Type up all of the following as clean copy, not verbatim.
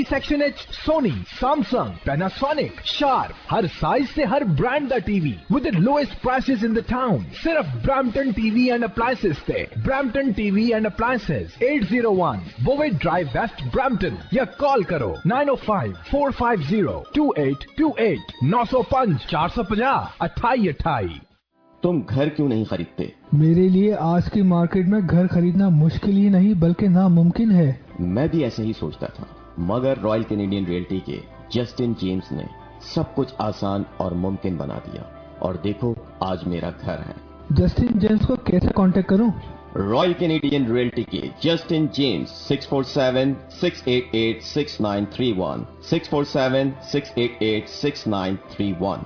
Section H Sony, Samsung, Panasonic, Sharp, हर size से हर ब्रांड का TV with the lowest prices in the town. सिर्फ Brampton TV and appliances से। Brampton TV and appliances 801 Bovaird Drive West Brampton या call करो 905-450-2828 905 450 2828। तुम घर क्यों नहीं खरीदते? मेरे लिए आज की मार्केट में घर खरीदना मुश्किल ही नहीं बल्कि नामुमकिन है। मैं भी ऐसे ही सोचता था, मगर रॉयल कैनेडियन रियल्टी के जस्टिन जेम्स ने सब कुछ आसान और मुमकिन बना दिया और देखो आज मेरा घर है। जस्टिन जेम्स को कैसे कांटेक्ट करूं? रॉयल कैनेडियन रियल्टी के जस्टिन जेम्स 647-688-6931 647-688-6931।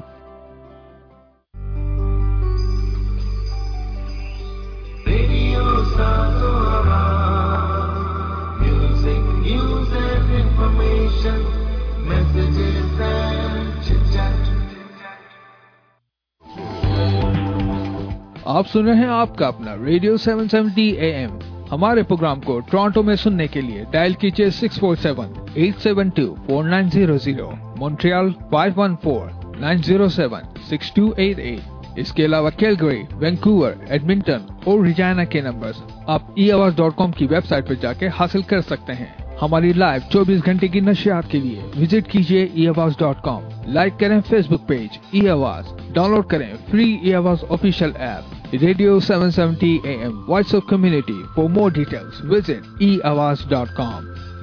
आप सुन रहे हैं आपका अपना रेडियो 770 AM। हमारे प्रोग्राम को टोरंटो में सुनने के लिए डायल कीजिए 647-872-4900, मॉन्ट्रियल 514-907-6288। इसके अलावा कैलगरी, वैंकूवर, एडमिंटन और रिजाना के नंबर्स आप eAwaz.com की वेबसाइट पर जाके हासिल कर सकते हैं। हमारी लाइव 24 घंटे की नशियात के लिए विजिट कीजिए eAwaz.com। लाइक करें फेसबुक पेज eAwaz, डाउनलोड करें free eAwaz official app radio 770 AM voice of community. For more details visit eAwaz.com।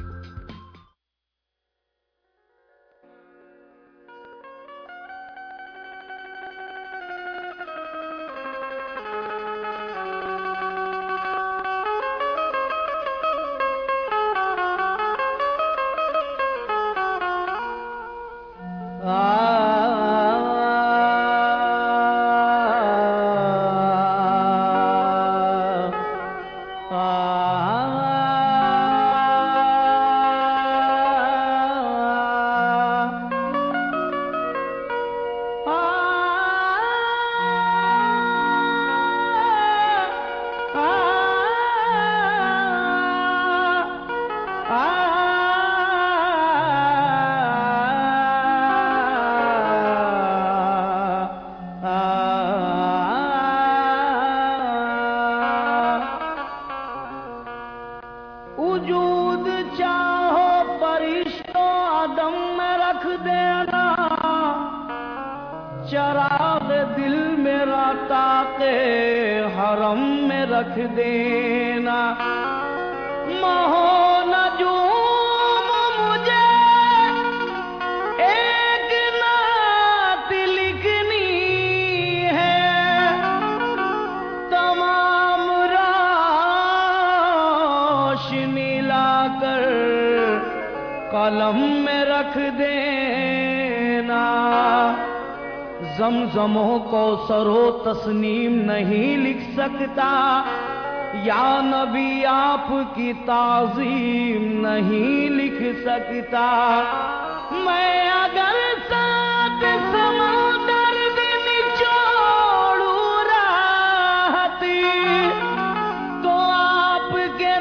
ज़मज़मों को सरो तस्नीम नहीं लिख सकता, या नबी आपकी ताज़ीम नहीं लिख सकता। मैं अगर सात समुंदर भी निचोड़ूं राहती, तो आपके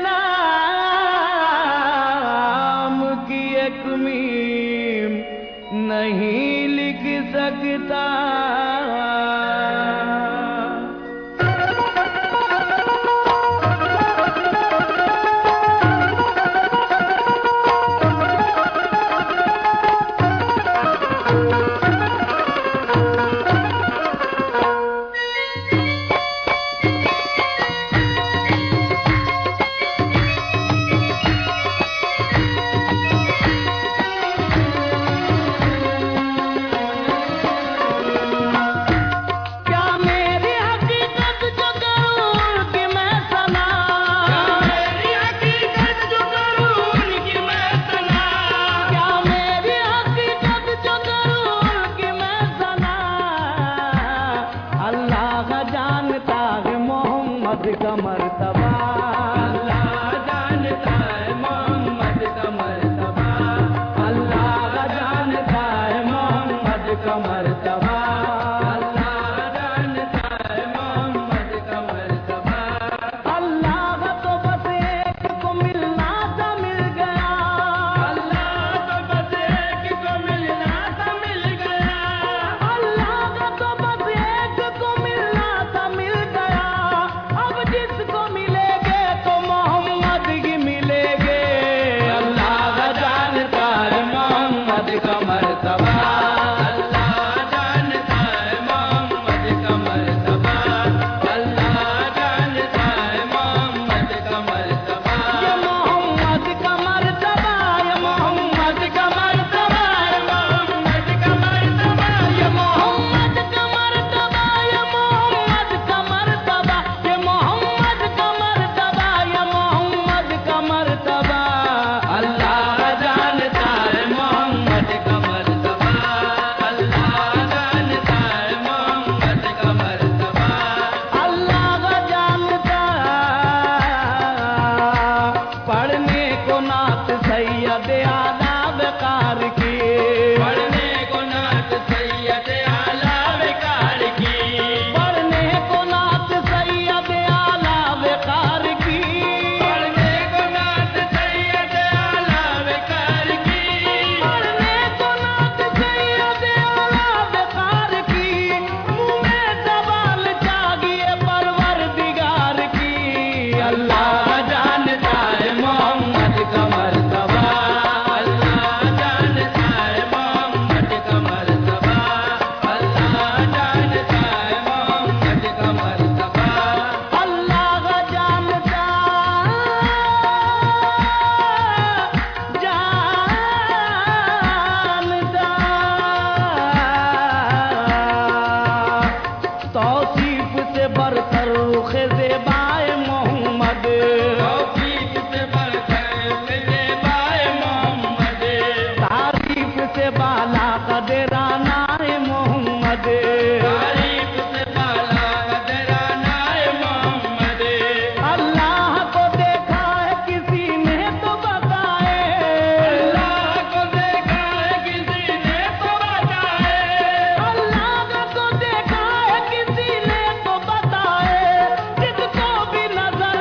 नाम की एक मीम नहीं लिख सकता। का मर्तबा अल्लाह जानता है मोहम्मद का मर्तबा अल्लाह जानता है मोहम्मद का मर्तबा ये मोहम्मद का मर्तबा ये मोहम्मद का मर्तबा ये मोहम्मद का मर्तबा ये मोहम्मद का मर्तबा ये मोहम्मद का मर्तबा ये मोहम्मद का मर्तबा ये मोहम्मद का मर्तबा अल्लाह जानता है मोहम्मद का मर्तबा अल्लाह जानता है मोहम्मद का मर्तबा अल्लाह जानता पढ़ने को नात सैयद आला बेकार की पढ़ने को नात सैयद आला बेकार की पढ़ने को नात सैयद आला बेकार की पढ़ने को नात सैयद आला बेकार की पढ़ने को नात सैयद आला बेकार की मुँह में सवाल चाहिए परवरदिगार की अल्लाह जानता है मोहम्मद का मर्तबा अल्लाह जानता है मोहम्मद का मर्तबा अल्लाह जानता है मोहम्मद का मर्तबा अल्लाह जानता तौसीफ से बरतर रुख ज़ेबाए मोहम्मद तौसीफ से बरतर रुख ज़ेबाए मोहम्मद तारीफ से बाला कदरानाए मोहम्मद तारीफ से बाला कदरानाए मोहम्मद अल्लाह को देखा है किसी ने तो बताए अल्लाह को देखा है किसी ने तो बताए अल्लाह को देखा है किसी ने तो बताए जिसको भी नजर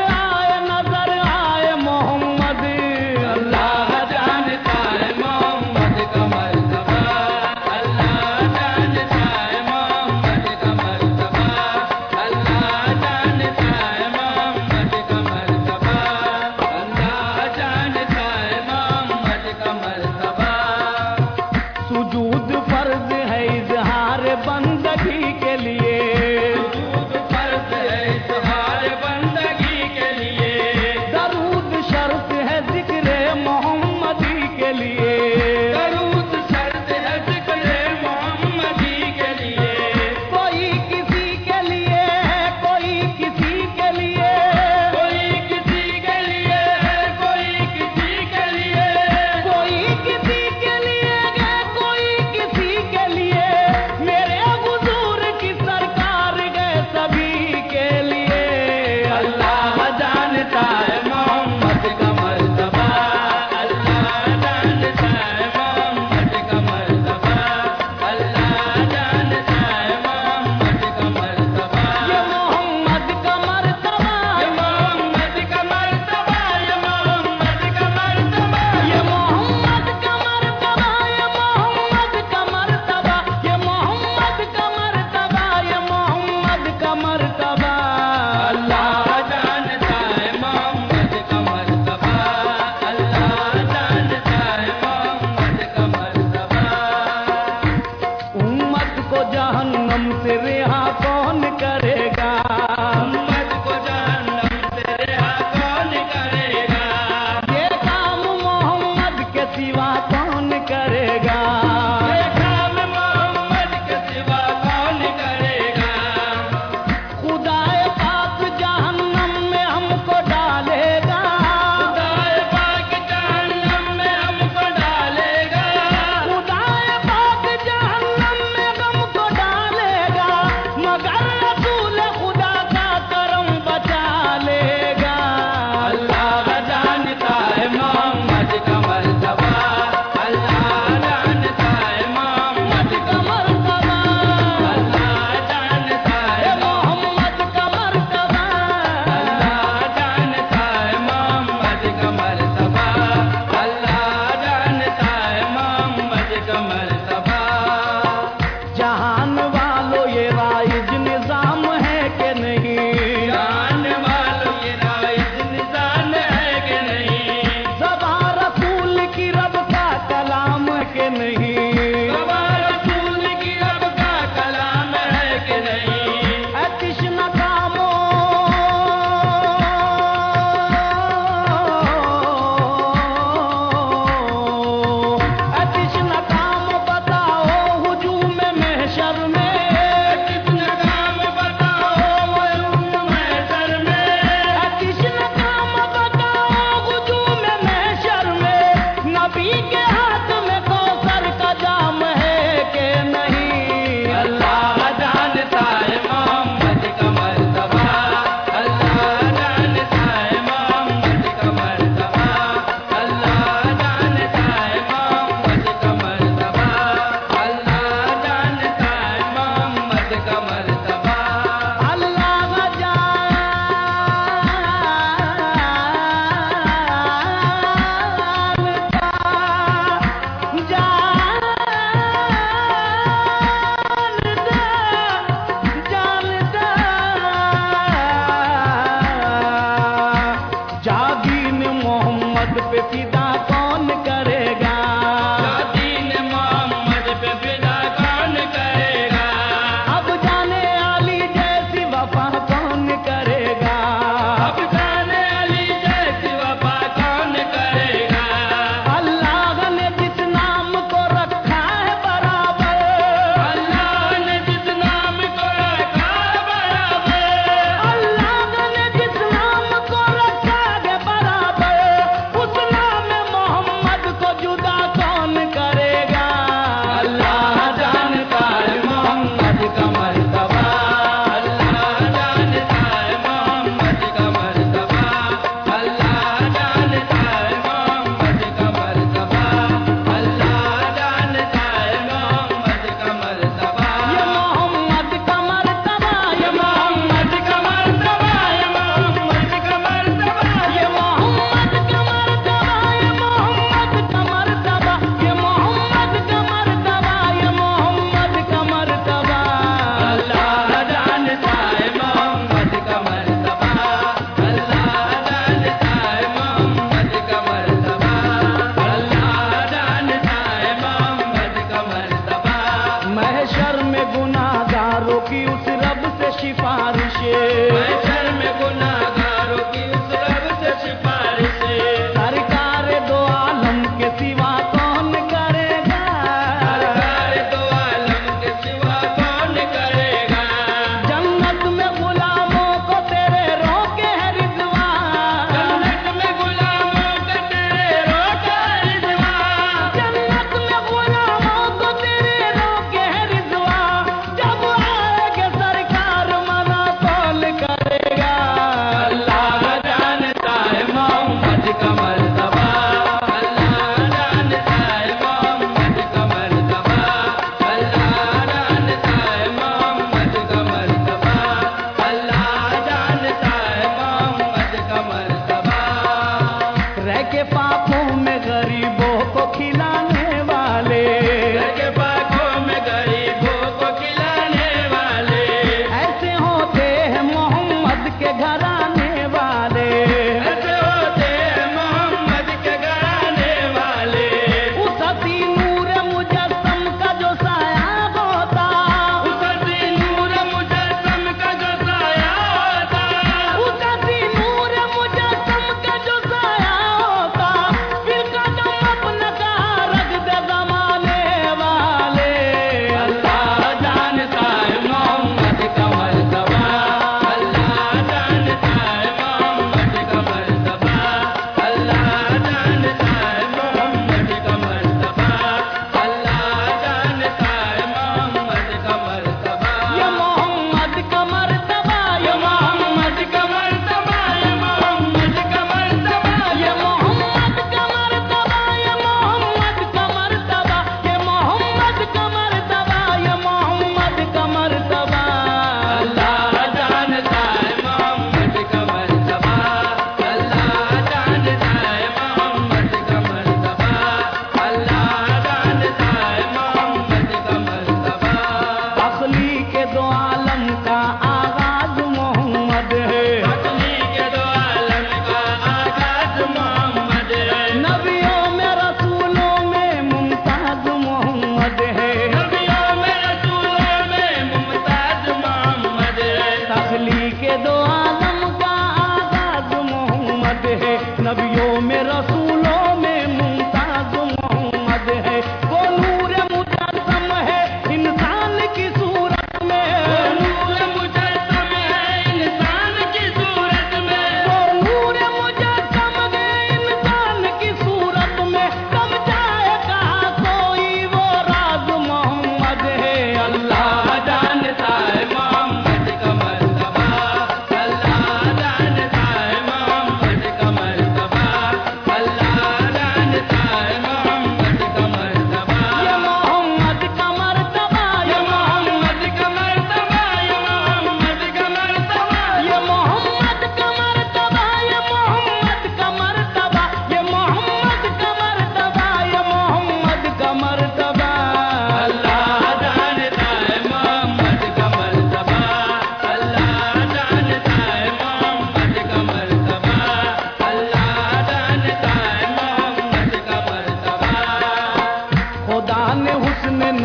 आए मोहम्मद अल्लाह जानता है मोहम्मद का मर्तबा अल्लाह जानता है मोहम्मद का मर्तबा अल्लाह जानता है मोहम्मद का मर्तबा अल्लाह जानता है मोहम्मद का मर्तबा सुजूद फर्ज है इजहार बंदगी के लिए सुजूद फर्ज है इजहार बंदगी के लिए दरूद शर्त है जिक्र मोहम्मदी के लिए दरूद शर्त है जिक्र मोहम्मदी के लिए कोई किसी के लिए कोई किसी के लिए कोई किसी के लिए कोई किसी के लिए कोई किसी के लिए कोई किसी के लिए मेरे हुजूर की सरकार गए सभी के लिए अल्लाह जानता है मोहम्मद का मर्तबा अल्लाह जानता है मोहम्मद का मर्तबा अल्लाह जानता है मोहम्मद का मर्तबा ये मोहम्मद का मर्तबा ये मोहम्मद का मर्तबा ये मोहम्मद का मर्तबा ये मोहम्मद का मर्तबा ये मोहम्मद का मर्तबा ये मोहम्मद का मर्तबा ये मोहम्मद का मर्तबा अल्लाह जानता है मोहम्मद का मर्तबा अल्लाह जानता है मोहम्मद का मर्तबा उम्मत को जहन्नम से रिहा कौन करेगा उम्मत को जहन्नम से रिहा कौन करेगा ये काम मोहम्मद के सिवा कौन करेगा ये काम मोहम्मद के सिवा कौन करेगा खुदाए पाक जहन्नम में हमको डालेगा खुदाए पाक जहन्नम में हमको डालेगा खुदाए पाक जहन्नम में हमको डालेगा मगर रसूल खुदा का करम बचा लेगा अल्लाह जानता है मोहम्मद का मर्तबा अल्लाह जानता है मोहम्मद का मर्तबा अल्लाह जानता है मोहम्मद का मर्तबा अल्लाह जानता है मोहम्मद का मर्तबा अल्लाह जानता है मोहम्मद का मर्तबा जहान वालों ये राइज निजाम है कि नहीं जहान वालों ये राइज निजाम है कि नहीं ज़बान रसूल की रब का कलाम है कि نہیں؟ بابا رسول کی رب کا کلام ہے کہ نہیں؟ اے تشنہ کامو اے تشنہ کام بتاؤ ہجوم محشر میں، تشنہ کام بتاؤ ہجوم محشر میں، تشنہ کام بتاؤ ہجوم محشر میں، نبی کے ہاتھ میں کوثر کا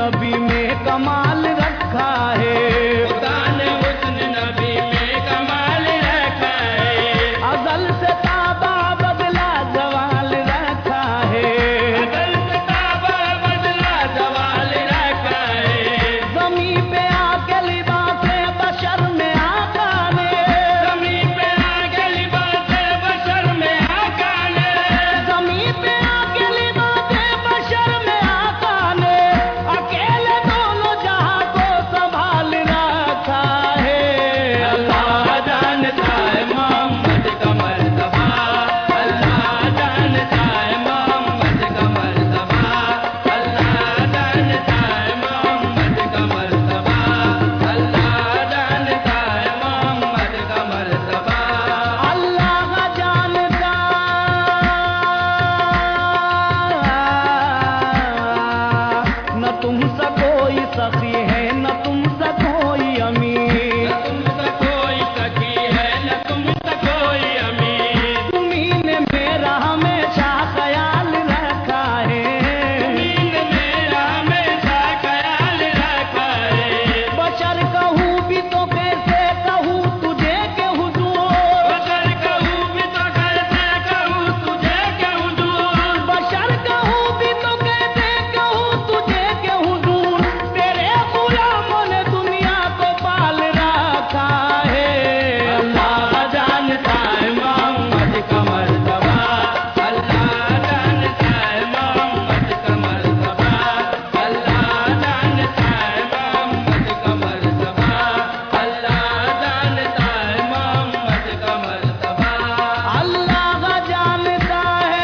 नबी में कमाल रखा है, खुदा ने हुस्न नबी में कमाल रखा है, अज़ल से ताबा बदला जवाल रखा है, अज़ल से ताबा बदला जवाल रखा है, ज़मीं पे आके लिबासे बशर में आका ने, ज़मीं पे आके लिबासे बशर में आका ने, ज़मीं पे आके लिबासे बशर में आका ने, अकेले दोनों जहां को संभाल रखा है। अल्लाह जानता है मोहम्मद का मर्तबा, अल्लाह जानता है मोहम्मद का मर्तबा, अल्लाह जानता है मोहम्मद का मर्तबा, अल्लाह जानता है मोहम्मद का मर्तबा। अल्लाह जानता न तुमसे कोई सखी है न तुमसे कोई अमीर, न तुमसे कोई सखी है न तुमसे कोई अमीर, तुम्हीं ने मेरा हमेशा ख्याल रखा है, तुम्हीं ने मेरा हमेशा ख्याल रखा है, बशर कहूँ भी तो कैसे कहूँ तुझे के हुजूर, बशर कहूँ भी तो कैसे कहूँ तुझे के हुजूर, बशर कहूँ भी तो कैसे कहूँ तुझे के हुजूर, तेरे गुलामों ने दुनिया को पाल रखा है। अल्लाह जानता है मोहम्मद का मर्तबा, अल्लाह जानता है मोहम्मद का मर्तबा, अल्लाह जानता है मोहम्मद का मर्तबा, अल्लाह जानता है मोहम्मद का मर्तबा। अल्लाह जानता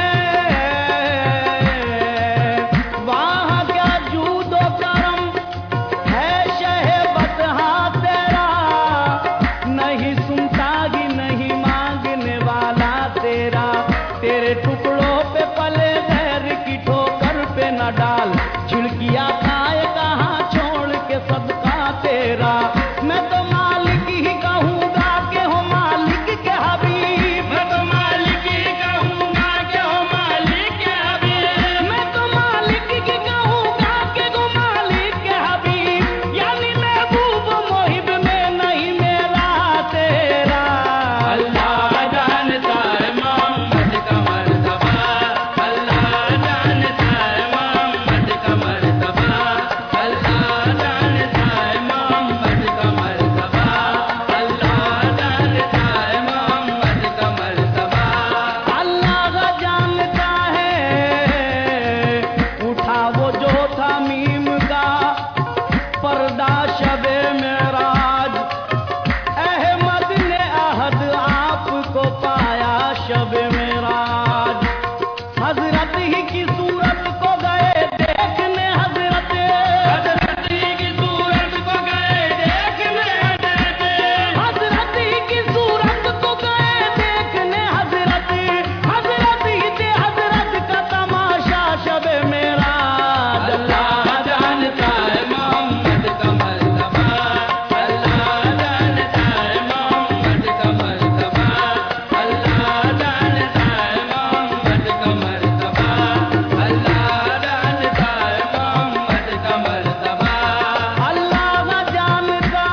है वहाँ क्या जूदो करम है शहे बतहा तेरा, नहीं सुनता ही नहीं मांगने वाला तेरा, तेरे टुकड़ों पे पले गैर की ठोकर पे न डाल, छिड़किया खाए कहाँ छोड़ के सदका तेरा, मैं तो मालिक ही कहूँगा कि हो मालिक के हबीब, मैं तो मालिक ही कहूँगा कि हो मालिक के हबीब, मैं तो मालिक की कहूँगा कि गो मालिक के हबीब, यानी महबूब मोहिब में नहीं मेरा तेरा। अल्लाह जानता है मोहम्मद का मर्तबा, अल्लाह जानता है मोहम्मद का मर्तबा, अल्लाह जानता है मोहम्मद का मर्तबा, अल्लाह जानता है मोहम्मद का मर्तबा। अल्लाह जानता है उठा वो जो था मीम का पर्दा शबे मेराज, अहमद ने अहद आपको पाया शबे मेराज, हजरत ही की सूरत को गए देखने हजरत, हज़रत की सूरत को गए देखने हज़रत, हजरत ही की सूरत को गए देखने हजरत, हजरत ही थे हजरत का तमाशा शबे मेराज। अल्लाह जानता है मोहम्मद का मर्तबा, अल्लाह जानता है मोहम्मद का मर्तबा, अल्लाह जानता है मोहम्मद का मर्तबा, अल्लाह जानता है मोहम्मद का मर्तबा। अल्लाह जानता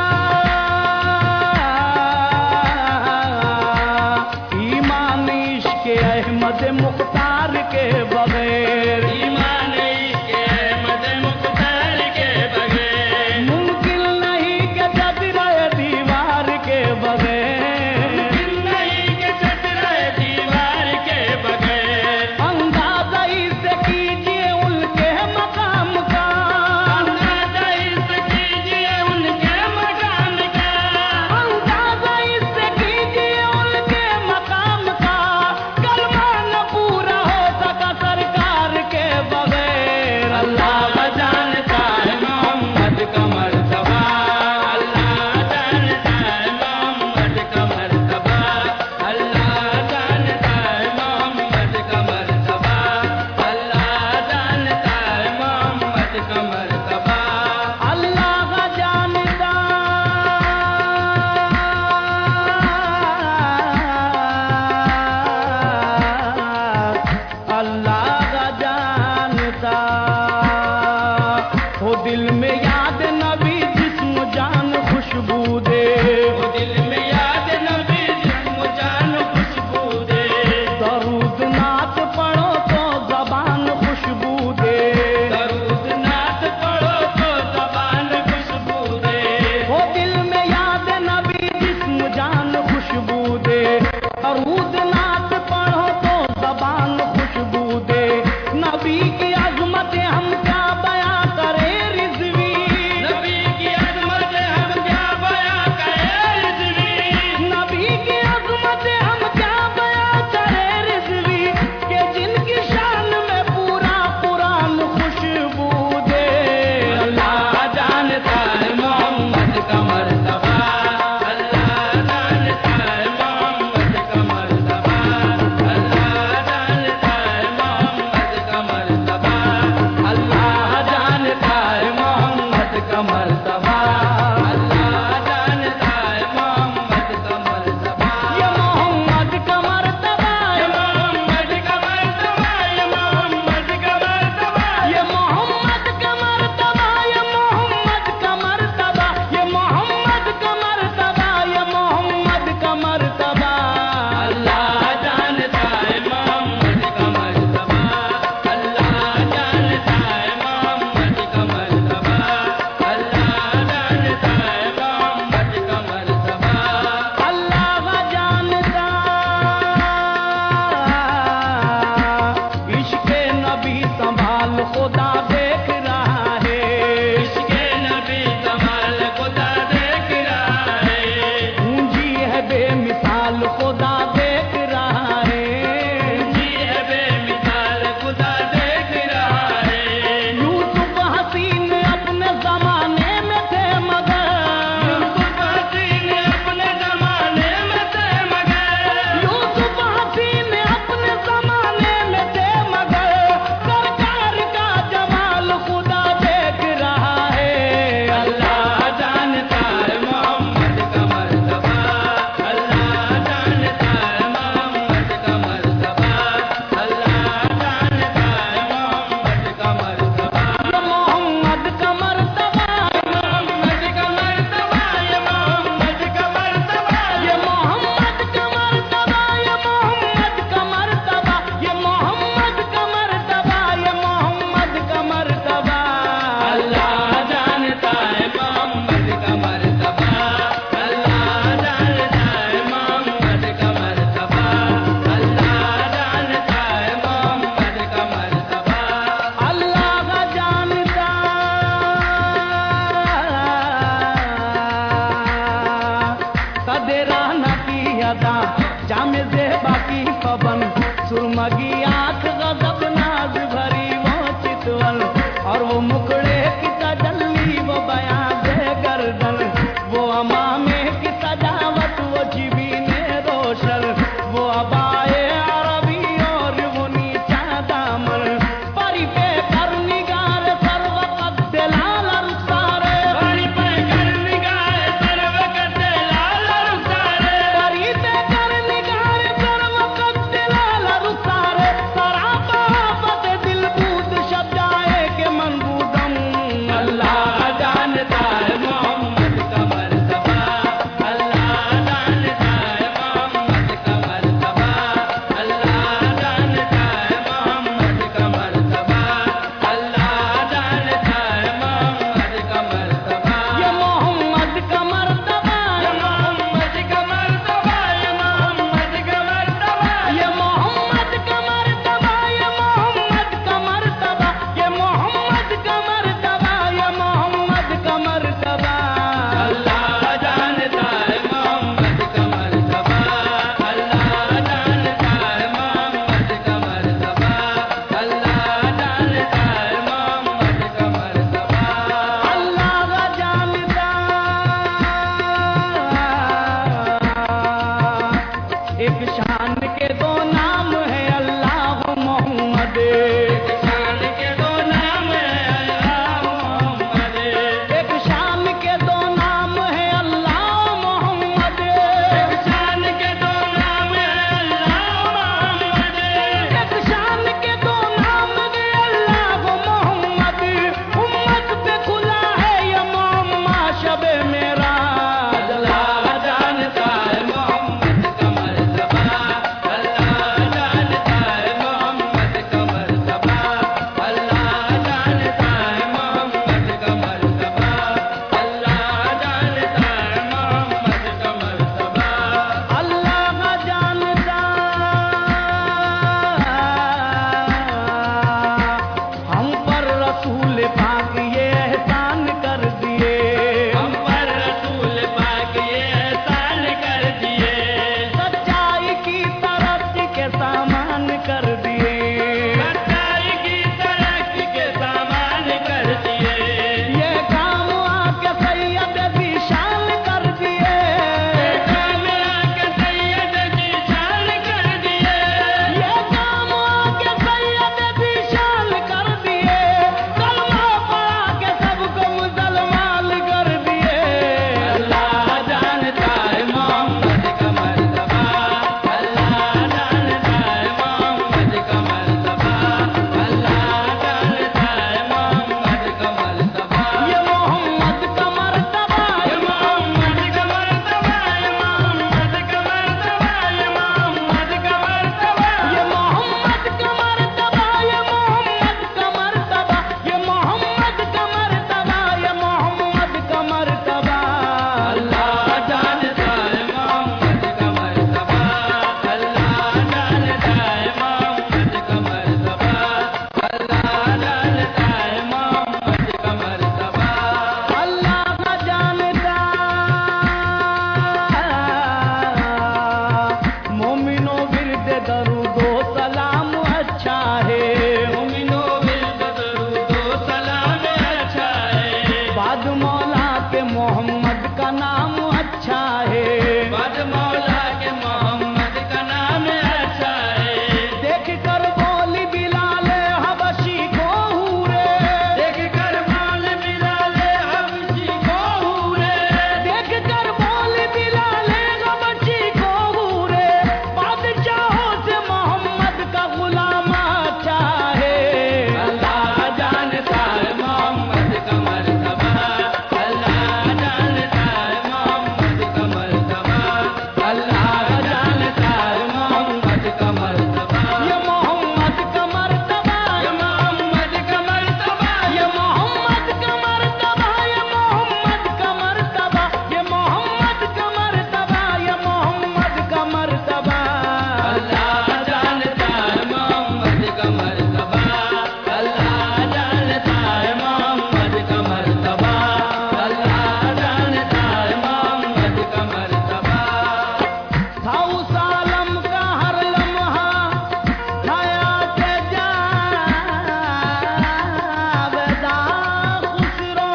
ईमान इश्क अहमद मुख्तार के बगैर, ईमान इश्क़ अहमद मुख्तार के बगैर, मुमकिन नहीं कि चतराए दीवार के बगैर, नहीं के चतरा दीवार के बगैर, अंदाजा इससे कीजिए उनके मकाम का, अंदाज़ा इससे कीजिए उनके मकाम का, अंदाजा इससे कीजिए उनके मकाम का, कलमा न पूरा हो सका सरकार के बगैर। अल्लाह जानता है मोहम्मद का मर्तबा, अल्लाह जानता है मोहम्मद का मर्तबा, अल्लाह जानता है मोहम्मद का मर्तबा, अल्लाह जानता है मोहम्मद का मर्तबा। अल्लाह जानता अल्लाह जानता हो دل میں یاد نبی جسم جان خوشبو دے وہ دل میں یاد نبی جسم جان خوشبو دے درود نعت پڑھو تو زبان خوشبو دے درود نعت پڑھو تو زبان خوشبو دے وہ دل میں یاد نبی جسم جان خوشبو دے درود نعت پڑھو تو زبان خوشبو دے نبی کی عظمت ہم کیا بیاں کریں رضوی نبی کی عظمت ہم کیا بیاں کریں رضوی نبی کی عظمت ہم کیا بیاں کریں رضوی کہ جن کی شان میں پورا قرآن خوشبو دے اللہ جانتا ہے محمد کا مرتبہ اللہ جانتا ہے محمد کا مرتبہ اللہ جانتا ہے محمد کا مرتبہ اللہ جانتا ہے محمد کا مرتبہ اللہ جانتا ہے محمد کا مرتبہ یہ محمد کا مرتبہ یہ محمد کا مرتبہ یہ محمد کا مرتبہ یہ محمد کا مرتبہ یہ محمد کا مرتبہ یہ محمد کا مرتبہ یہ محمد کا مرتبہ اللہ جانتا ہے محمد کا مرتبہ اللہ جانتا ہے محمد کا مرتبہ اللہ جانتا ہے محمد کا مرتبہ اللہ جانتا عشق نبی سنبھال خدا دیکھ رہا ہے عشق نبی کمال خدا دیکھ رہا ہے اونجی ہے بے مثال خدا دیکھ رہا ہے جی ہے بے مثال خدا دیکھ رہا ہے یوسف حسین اپنے زمانے میں تھے مگر یوسف حسین اپنے زمانے میں تھے مگر یوسف حسین اپنے زمانے میں تھے مگر سرکار کا جمال خدا دیکھ رہا ہے اللہ جانتا ہے محمد کا مرتبہ اللہ جانتا ہے محمد کا مرتبہ اللہ جانتا ہے محمد کا مرتبہ یہ محمد کا مرتبہ محمد کا مرتبہ یہ محمد کا مرتبہ یہ محمد کا مرتبہ یہ محمد کا مرتبہ یہ محمد کا مرتبہ یہ محمد کا مرتبہ اللہ جانتا ہے محمد کا مرتبہ اللہ جانتا ہے محمد کا مرتبہ اللہ جانتا ہے محمد کا مرتبہ اللہ جانتا قدرانہ کی ادا جام زیبا کی پابند سرمگی آنکھ غضب ناز بھری وہ چتول اور وہ مکڑے کی تجلی وہ بیاں بے گردن وہ امامے کی سجاوت وہ جبین روشن وہ عبائے عربی اور وہ نیچا دامن پری پہ کر نگار سر وقت دلال رخسارے بڑی پہ کر نگاہ سر وقت لال رخسارے پری پہ کر نگار سر وقت دلال رخسارے سراپا آفت دل بود شب جائے کہ منبودا रसूल पाक ये एहसान कर दिए, हम पर रसूल पाक ये एहसान कर दिए, सच्चाई की तरक्की के सामान कर दिए, सच्चाई की तरक्की के सामान कर दिए, ये काम आके सैयद की शान कर दिए, काम आके सैयद की शान कर दिए, ये काम आके सैयद की शान कर दिए, कलमा पढ़ा के सबको मुसलमान कर दिए। अल्लाह जानता है मोहम्मद का मर्तबा, अल्लाह जानता है मोहम्मद का मर्तबा, अल्लाह जानता है मोहम्मद का मर्तबा, ये मोहम्मद का मर्तबा, ये मोहम्मद का मर्तबा, ये मोहम्मद का मर्तबा, ये मोहम्मद का मर्तबा, ये मोहम्मद का मर्तबा, ये मोहम्मद का मर्तबा, ये मोहम्मद का मर्तबा, ये मोहम्मद का मर्तबा। अल्लाह जानता है मोहम्मद का मर्तबा, अल्लाह जानता है मोहम्मद का मर्तबा, अल्लाह जानता है मोहम्मद का मर्तबा, अल्लाह का जानता, मोमिनो विरद दरूदो सलाम अच्छा है, मोमिनो विरद दरूदो सलाम अच्छा है, बाद मौला के मोहम्मद का नाम अच्छा है, बाद मौला के मोहम्मद का नाम अच्छा है, देख कर बोली बिलाल हबशी को हूरे, देख कर बाल बिलाले हबशी को हूरे, देख कर बोली बिलाल हबशी को हूरे, बादशाहों से मोहम्मद का गुलाम अच्छा है। अल्लाह जानता है मोहम्मद का मर्तबा, अल्लाह जानता है मोहम्मद का मर्तबा, अल्लाह जानता है मोहम्मद का मर्तबा, ये मोहम्मद का मर्तबा, ये मोहम्मद का मर्तबा, ये मोहम्मद का मर्तबा, ये मोहम्मद का मर्तबा, ये मोहम्मद का मर्तबा, ये मोहम्मद का मर्तबा। अल्लाह जानता है मोहम्मद का मर्तबा, अल्लाह जानता है मोहम्मद का मर्तबा, अल्लाह जानता है मोहम्मद का मर्तबा। था उस आलम का हर लम्हा हयात जावेदा खुसरो,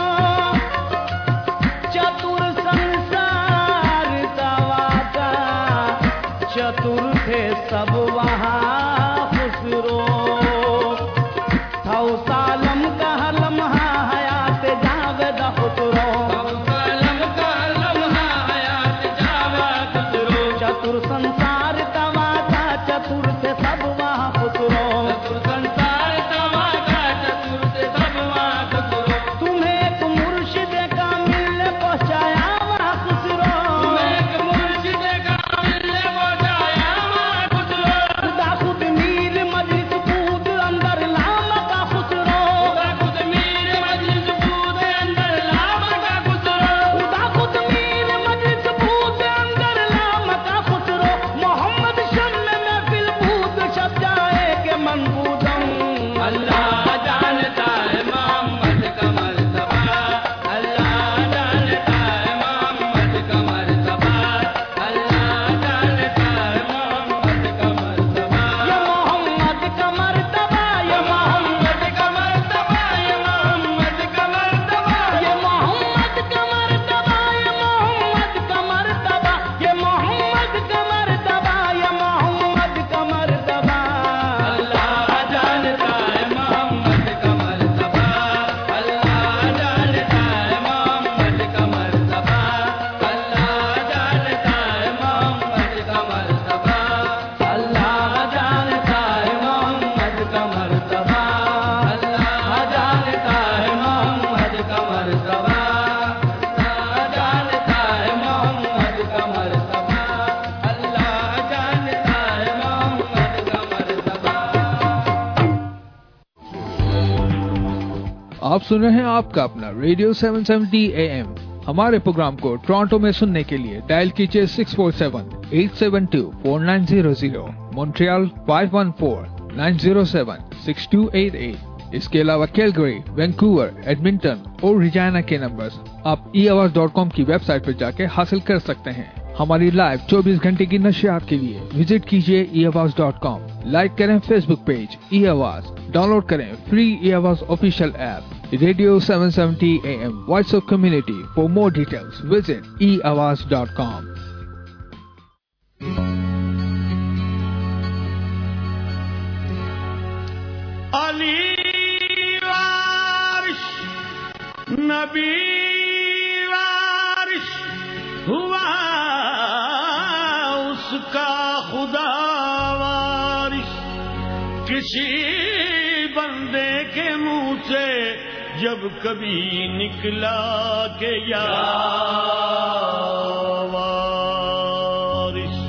चतुर संसार दवा का चतुर थे सब वहाँ खुसरो, था उस आलम का हर लम्हा हयात जावेदा खुसरो, कलम का लम्हा हयात जावा खुसरो, चतुर संसार दवा का चतुर थे सब वहाँ खुसरो, चतुर संसार तवा का चतुर से सब वहाँ खुसरो, तुम्हें एक मुर्शिद का मिलने पहुँचाया वहाँ खुसरो, तुम्हें एक मुर्शिद का मिलने पहुँचाया वहाँ खुसरो, खुदा खुद मीर मजलिस कूद अंदर लाम का खुसरो, खुदा खुद मीर मजलिस कूद अंदर लाम का खुसरो, खुदा खुद मीर मजलिस कूद अंदर लाम का खुसरो, मोहम्मद शम्म में फिल भूत शब जाए के मनबूदम। अल्लाह जानता है मोहम्मद का मर्तबा, अल्लाह जानता है मोहम्मद का मर्तबा, अल्लाह जानता है मोहम्मद का मर्तबा, ये मोहम्मद का मर्तबा, ये मोहम्मद का मर्तबा, ये मोहम्मद का मर्तबा, ये मोहम्मद का मर्तबा, ये मोहम्मद का मर्तबा, ये मोहम्मद का मर्तबा, ये मोहम्मद का मर्तबा। अल्लाह जानता है मोहम्मद का मर्तबा, अल्लाह जानता है मोहम्मद का मर्तबा, अल्लाह जानता है मोहम्मद का मर्तबा, अल्लाह जानता है मोहम्मद का मर्तबा, अल्लाह जानता है मोहम्मद का मर्तबा, अल्लाह जानता है मोहम्मद का मर्तबा, अल्लाह जानता है मोहम्मद का मर्तबा। आप सुन रहे हैं आपका अपना रेडियो 770 AM। हमारे प्रोग्राम को टोरंटो में सुनने के लिए डायल कीजिए 647-872-4900, मॉन्ट्रियल 514-907-6288, इसके अलावा कैलगरी, वैंकूवर, एडमिंटन और रिजाना के नंबर्स आप eAwards.com की वेबसाइट पर जाके हासिल कर सकते हैं। हमारी लाइव 24 घंटे की नशियात के लिए विजिट कीजिए eAwards.com। लाइक करें फेसबुक पेज eAwards, डाउनलोड करें free eAwards official app. Radio 770 AM, voice of community. For more details visit eAwards.com। Ali Waris Nabi वारिश हुआ उसका खुदा वारिश। किसी बंदे के मुंह से जब कभी निकला के या वारिश।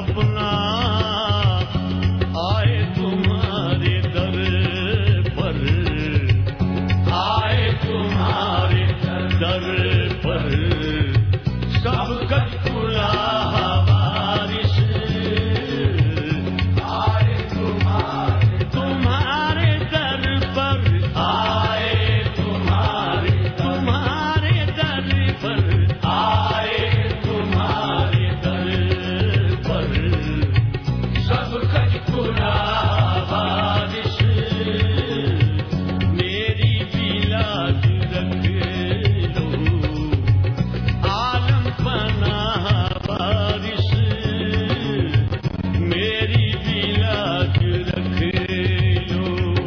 اپنا آئے تمہارے در پر، آئے تمہارے در پر سب کچھ کھلا وارث، آئے تمہارے در پر، آئے تمہارے در پر، آئے تمہارے در پر سب کچھ کھلا وارث، میری بھی لاج رکھ لو عالم پناہ وارث، میری بھی لاج رکھ لو۔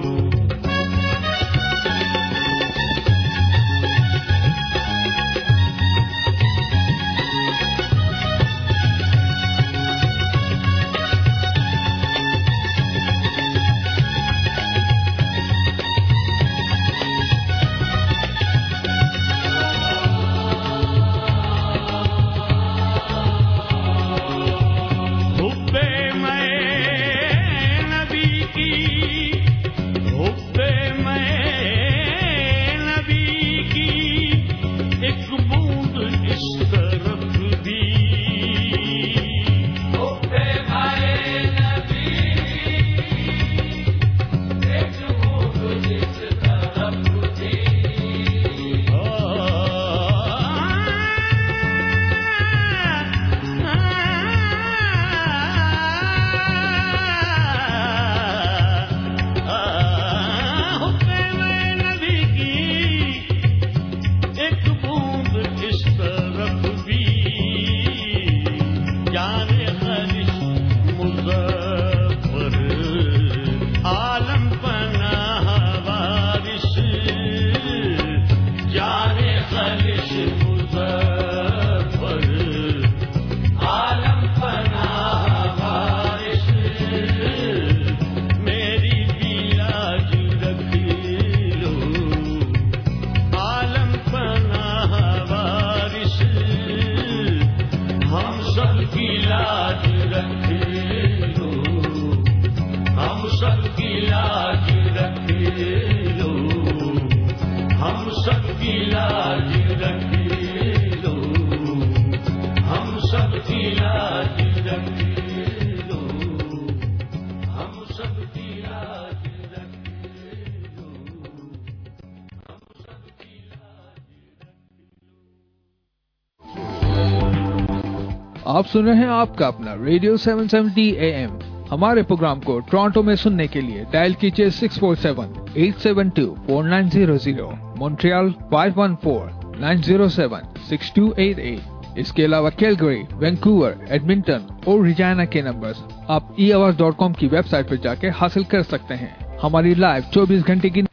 حب میں نبی کی، حب میں نبی کی ایک بوند اس طرف بھی، حب میں نبی ایک بوند اس طرف بھی، حب میں نبی کی ایک بوند اس طرف بھی، جان خالص مظفر عالم پناہ وارث، جان خالص مظفر عالم پناہ وارث، میری بھی لاج رکھ لو عالم پناہ وارث، ہم سب کی لاج رکھ لو، ہم سب کی لاج رکھ لو، ہم سب کی لاج رکھ لو، ہم سب کی لاج رکھ لو، ہم سب کی لاج رکھ لو، ہم سب کی لاج۔ آپ سن رہے ہیں آپ کا اپنا ریڈیو 770 AM۔ ہمارے پروگرام کو ٹورانٹو میں سننے کے لیے ڈائل کیجیے 647-872-4900، مونٹریال 514-907-6288۔ اس کے علاوہ کیلگری، وینکوور، ایڈمنٹن اور ریجائنا کے نمبرز آپ eAwards.com کی ویب سائٹ پر جا کے حاصل کر سکتے ہیں۔ ہماری لائیو 24 گھنٹے کی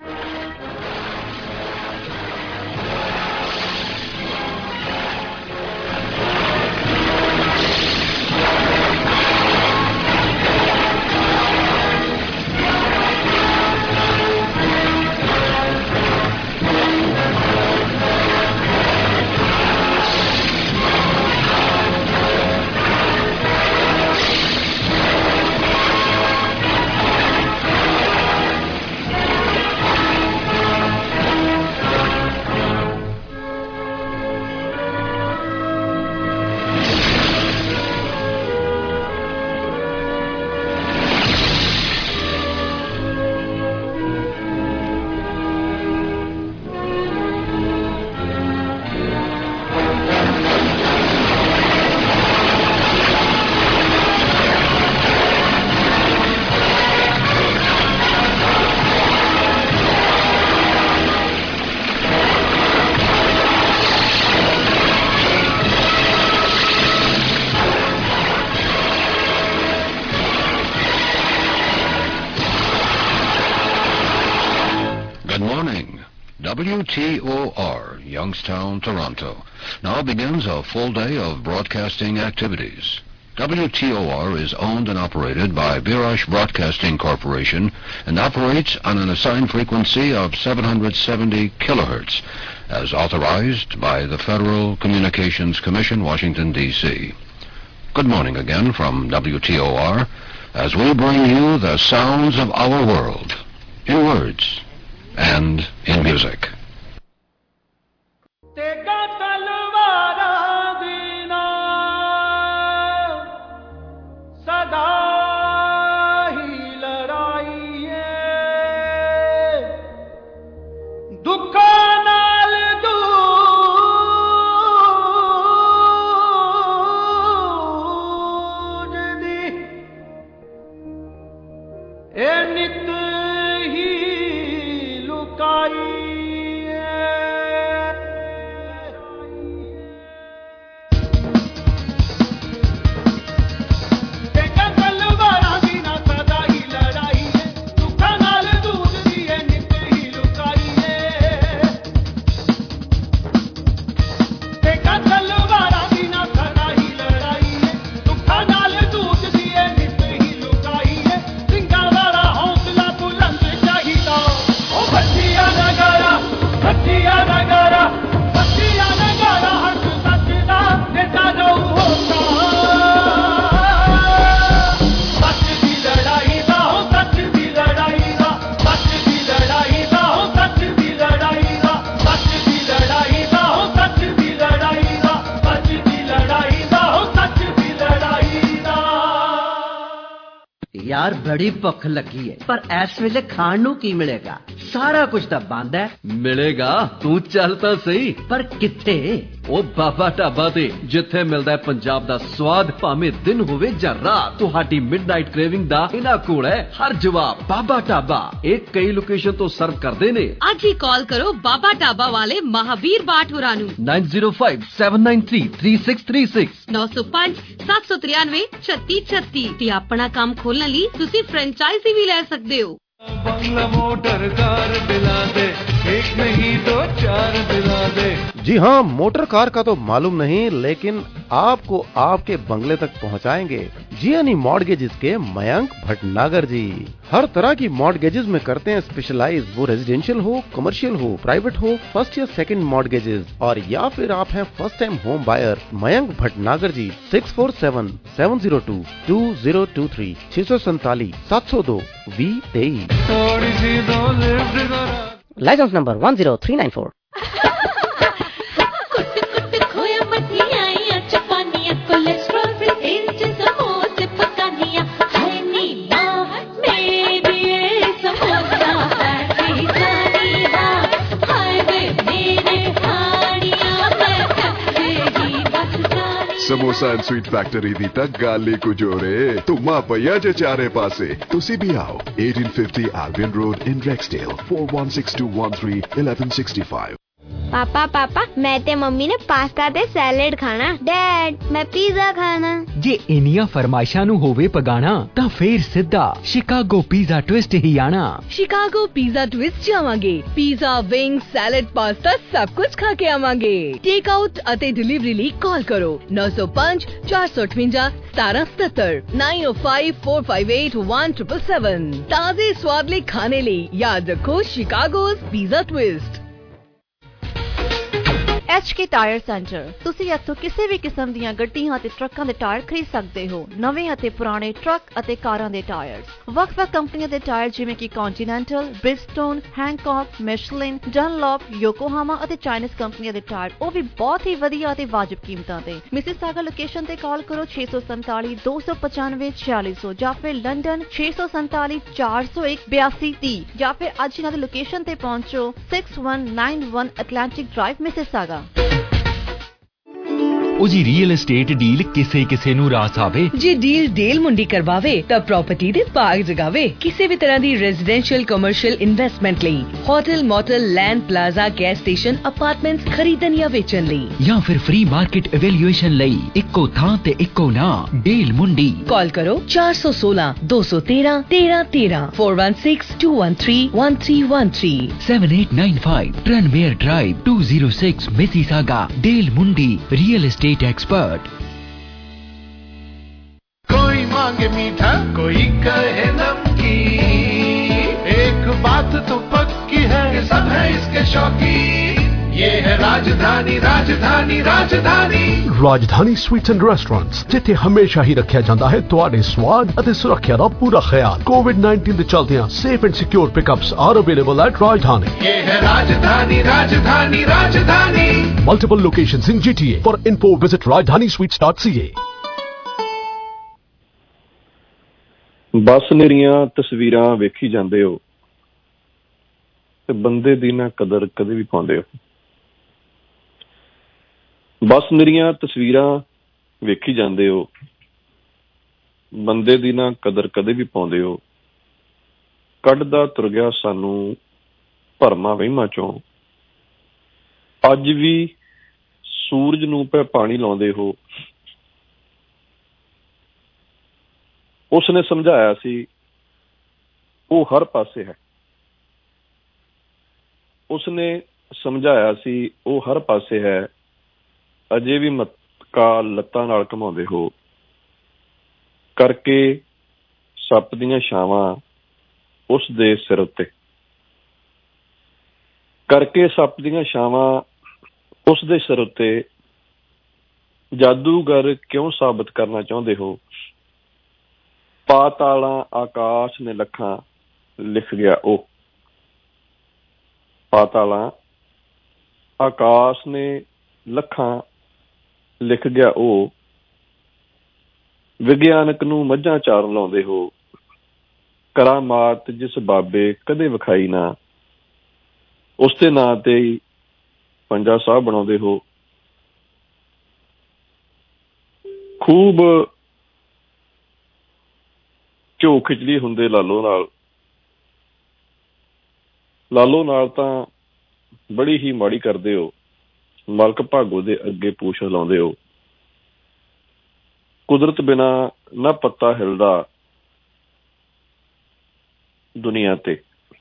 WTOR, Youngstown, Toronto, now begins a full day of broadcasting activities. WTOR is owned and operated by Birash Broadcasting Corporation and operates on an assigned frequency of 770 kilohertz, as authorized by the Federal Communications Commission, Washington, D.C. Good morning again from WTOR as we bring you the sounds of our world in words and in music. ਤੇਗਾ ਤਲਵਾਰਾਂ ਦੀ ਨਾ ਸਦਾ ਹੀ ਲੜਾਈ ਏ ਦੁੱਖਾਂ ਨਾਲ ਜੂਝਦੀ ਇਹ ਨਿਤ ਹੀ ਲੁਕਾਈ यार बड़ी भुख लगी है पर इस वेले खाण नूं की मिलेगा सारा कुछ तो बंद है मिलेगा तू चल तो सही पर कित्थे ओ बाबा ढाबा ते जिथे मिलदा है पंजाब दा स्वाद भावें दिन होवे जां रात तुहाडी मिडनाइट क्रेविंग दा इना कोल है हर जवाब बाबा ढाबा एक कई लोकेशन तो सर्व करदे ने आज ही कॉल करो बाबा ढाबा वाले महावीर बाट होरां नूं 9057933636 905 793 3636 ते अपना काम खोलने लई तुसी फ्रेंचाइजी भी ले सकदे हो बंगला मोटर कार दिला दे एक नहीं दो चार दिला दे। जी हाँ, मोटर कार का तो मालूम नहीं लेकिन आपको आपके बंगले तक पहुँचाएंगे जीएनई मॉर्गेजेस के मयंक भटनागर जी। हर तरह की मॉर्गेजेस में करते हैं स्पेशलाइज, वो रेजिडेंशियल हो, कमर्शियल हो, प्राइवेट हो, फर्स्ट या सेकंड मॉर्गेजेस और या फिर आप हैं first time home buyer. Mayank Bhatnagar ji 647-702-2023 647-702-2023। Licence number 10394। Samosa and sweet factory दी तक गाली को जोड़े तुमा पया जे चारे पासे तुसी भी आओ 1850 Albion Road in Rexdale 4162131165। पापा मैं ते मम्मी ने पास्ता ते सैलेड खाना। डैड मैं पिज़्ज़ा खाना। जे इनिया फरमाइशां नू होवे पगाना तां फेर सिद्धा शिकागो पिज़्ज़ा ट्विस्ट ही आना। शिकागो पिज़्ज़ा ट्विस्ट जावांगे, पिज़्ज़ा, विंग्स, सैलेड, पास्ता सब कुछ खा के आवांगे। टेक आउट अते डिलीवरी ਲਈ कॉल करो 905 458 1777 905 458 1777। ताजे स्वाद ਲਈ खाने ਲਈ याद रखो Chicago's pizza twist. HK tyre centre ਤੁਸੀਂ ਇੱਥੋਂ ਕਿਸੇ ਵੀ ਕਿਸਮ ਦੀਆਂ ਗੱਡੀਆਂ ਅਤੇ ਟਰੱਕਾਂ ਦੇ ਟਾਇਰ ਖਰੀਦ ਸਕਦੇ ਹੋ। ਨਵੇਂ ਅਤੇ ਪੁਰਾਣੇ ਟਰੱਕ ਅਤੇ ਕਾਰਾਂ ਦੇ ਟਾਇਰਸ, ਵੱਖ-ਵੱਖ ਕੰਪਨੀਆਂ ਦੇ ਟਾਇਰ ਜਿਵੇਂ ਕਿ ਕੰਟੀਨੈਂਟਲ, ਬ੍ਰਿਜਸਟੋਨ, ਹੈਂਕੌਕ, ਮਿਸ਼ਲਿਨ, ਡਨਲੌਪ, ਯੋਕੋਹਾਮਾ ਅਤੇ ਚਾਈਨੀਜ਼ ਕੰਪਨੀਆਂ ਦੇ ਟਾਇਰ, ਉਹ ਵੀ ਬਹੁਤ ਹੀ ਵਧੀਆ ਅਤੇ ਵਾਜਬ ਕੀਮਤਾਂ ਤੇ। ਮਿਸਿਸਾਗਾ ਲੋਕੇਸ਼ਨ ਤੇ ਕਾਲ ਕਰੋ 647 295 4600 ਜਾਂ ਫਿਰ ਲੰਡਨ 647 401 8230 ਜਾਂ ਫਿਰ ਅੱਜ ਇਹਨਾਂ ਦੀ ਲੋਕੇਸ਼ਨ ਤੇ ਪਹੁੰਚੋ 6191 ਐਟਲਾਂਟਿਕ ਡਰਾਈਵ ਮਿਸਿਸਾਗਾ। उजी रियल एस्टेट डील किसे किसे नू रास आवे। जी डील डेल मुंडी करवावे तब प्रॉपर्टी दे भाग जगावे। किसी भी तरह दी रेजिडेंशियल कमर्शियल इन्वेस्टमेंट लई hotel, motel, land, plaza, gas station, apartments खरीदन या बेचन लई या फिर फ्री मार्केट एवेल्युएशन लई इक्को थां ते इक्को ना डेल मुंडी। कॉल करो 416 213 1313 416 213 1313 7895 Tranmere drive 206 Mississauga. Dale Mundi real estate expert. कोई मांगे मीठा कोई कहे नमकीन, एक बात तो पक्की है कि सब है इसके शौकीन। ये है राजधानी राजधानी राजधानी ਰਾਜਧਾਨੀ ਸਵੀਟਸ ਐਂਡ ਰੈਸਟੋਰੈਂਟਸ, ਜਿੱਥੇ ਹਮੇਸ਼ਾ ਹੀ ਰੱਖਿਆ ਜਾਂਦਾ ਹੈ ਤੁਹਾਡੇ ਸਵਾਦ ਅਤੇ ਸੁਰੱਖਿਆ ਦਾ ਪੂਰਾ ਖਿਆਲ। ਕੋਵਿਡ-19 ਦੇ ਚਲਦਿਆਂ safe and secure pickups are available at Rajdhani. ये है राजधानी राजधानी राजधानी। Multiple locations in GTA. For info, visit rajdanisweets.ca. ਬਸ ਮੇਰੀਆਂ ਤਸਵੀਰਾਂ ਵੇਖੀ ਜਾਂਦੇ ਹੋ ਤੇ ਬੰਦੇ ਦੀ ਨਾ ਕਦਰ ਕਦੇ ਵੀ ਪਾਉਂਦੇ ਹੋ। ਬਸ ਮੇਰੀਆਂ ਤਸਵੀਰਾਂ ਵੇਖੀ ਜਾਂਦੇ ਹੋ, ਬੰਦੇ ਦੀ ਨਾ ਕਦਰ ਕਦੇ ਵੀ ਪਾਉਂਦੇ ਹੋ। ਕੱਢਦਾ ਤੁਰ ਗਿਆ ਸਾਨੂੰ ਭਰਮਾਂ ਵਹਿਮਾਂ ਚੋਂ, ਅੱਜ ਵੀ ਸੂਰਜ ਨੂੰ ਪੈ ਪਾਣੀ ਲਾਉਂਦੇ ਹੋ। ਉਸਨੇ ਸਮਝਾਇਆ ਸੀ ਉਹ ਹਰ ਪਾਸੇ ਹੈ, ਉਸਨੇ ਸਮਝਾਇਆ ਸੀ ਉਹ ਹਰ ਪਾਸੇ ਹੈ, ਅਜੇ ਵੀ ਮਤਕਾ ਲੱਤਾਂ ਨਾਲ ਘਮਾਉਂਦੇ ਹੋ। ਕਰਕੇ ਸੱਪ ਦੀਆਂ ਛਾਵਾਂ ਉਸ ਦੇ ਸਿਰ ਉੱਤੇ, ਕਰਕੇ ਸੱਪ ਦੀਆਂ ਛਾਵਾਂ ਉਸ ਦੇ ਸਿਰ ਉੱਤੇ, ਜਾਦੂਗਰ ਕਿਉਂ ਸਾਬਤ ਕਰਨਾ ਚਾਹੁੰਦੇ ਹੋ। ਪਾਤਾਲਾਂ ਆਕਾਸ਼ ਨੇ ਲੱਖਾਂ ਲਿਖ ਗਿਆ ਉਹ, ਪਾਤਾਲਾਂ ਆਕਾਸ਼ ਨੇ ਲੱਖਾਂ ਲਿਖ ਗਿਆ ਉਹ। ਵਿਗਿਆਨਕ ਨੂੰ ਮੱਝਾਂ ਚਾਰਨ ਲਾਉਂਦੇ ਹੋ, ਕਰਾਮਾਤ ਜਿਸ ਬਾਬੇ ਕਦੇ ਵਿਖਾਈ ਨਾ, ਉਸਦੇ ਨਾਂ ਤੇ ਹੀ ਪੰਜਾ ਸਾਹਿਬ ਬਣਾਉਂਦੇ ਹੋ। ਖੂਬ ਘਿਓ ਖਿਚੜੀ ਹੁੰਦੇ ਲਾਲੋ ਨਾਲ, ਲਾਲੋ ਨਾਲ ਤਾਂ ਬੜੀ ਹੀ ਮਾੜੀ ਕਰਦੇ ਹੋ। ਮਲਕ ਭਾਗੋ ਦੇ ਅੱਗੇ ਪੂਛ ਹਿਲਾਉਂਦੇ ਹੋ। ਕੁਦਰਤ ਬਿਨਾ ਨਾ ਪੱਤਾ ਹਿਲਦਾ ਦੁਨੀਆ ਤੇ,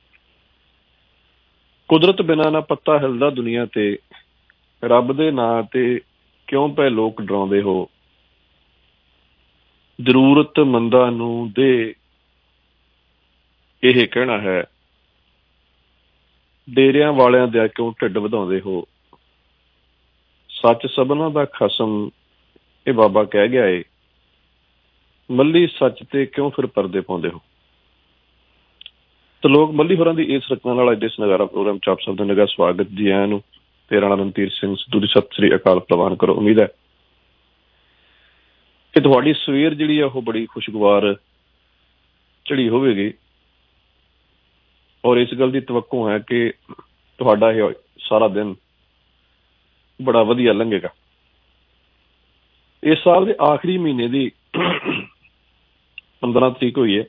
ਕੁਦਰਤ ਬਿਨਾ ਨਾ ਪੱਤਾ ਹਿਲਦਾ ਦੁਨੀਆ ਤੇ। ਰੱਬ ਦੇ ਨਾਂ ਤੇ ਕਿਉਂ ਪਏ ਲੋਕ ਡਰਾਉਂਦੇ ਹੋ। ਜ਼ਰੂਰਤਮੰਦਾਂ ਨੂੰ ਦੇ ਇਹ ਕਹਿਣਾ ਹੈ, ਡੇਰਿਆਂ ਵਾਲਿਆਂ ਦਾ ਕਿਉਂ ਢਿੱਡ ਵਧਾਉਂਦੇ ਹੋ। ਸੱਚ ਸਭਨਾਂ ਦਾ ਖਸਮ ਇਹ ਬਾਬਾ ਕਹਿ ਗਿਆ ਏ, ਮੱਲੀ ਸੱਚ ਤੇ ਕਿਉਂ ਫਿਰ ਪਰਦੇ ਪਾਉਂਦੇ ਹੋ। ਤੇ ਲੋਕ ਮੱਲੀ ਹੋਰਾਂ ਦੀ ਇਸ ਰਚਨਾ ਨਾਲ ਅੱਜ ਇਸ ਨਗਾਰਾ ਪ੍ਰੋਗਰਾਮ ਚ ਆਪ ਸਭ ਦਾ ਨਿੱਘਾ ਸਵਾਗਤ ਜੀ ਆਇਆਂ ਨੂੰ। ਤੇ ਰਾਣਾ ਰਣਧੀਰ ਸਿੰਘ ਸਿੱਧੂ ਦੀ ਸਤਿ ਸ੍ਰੀ ਅਕਾਲ ਪ੍ਰਵਾਨ ਕਰੋ। ਉਮੀਦ ਹੈ ਕਿ ਤੁਹਾਡੀ ਸਵੇਰ ਜਿਹੜੀ ਆ ਉਹ ਬੜੀ ਖੁਸ਼ਗਵਾਰ ਚੜੀ ਹੋਵੇਗੀ, ਔਰ ਇਸ ਗੱਲ ਦੀ ਤਵੱਕੂ ਹੈ ਕਿ ਤੁਹਾਡਾ ਇਹ ਸਾਰਾ ਦਿਨ ਬੜਾ ਵਧੀਆ ਲੰਘੇਗਾ। ਇਸ ਸਾਲ ਦੇ ਆਖਰੀ ਮਹੀਨੇ ਦੀ 15 ਤਰੀਕ ਹੋਈ ਹੈ।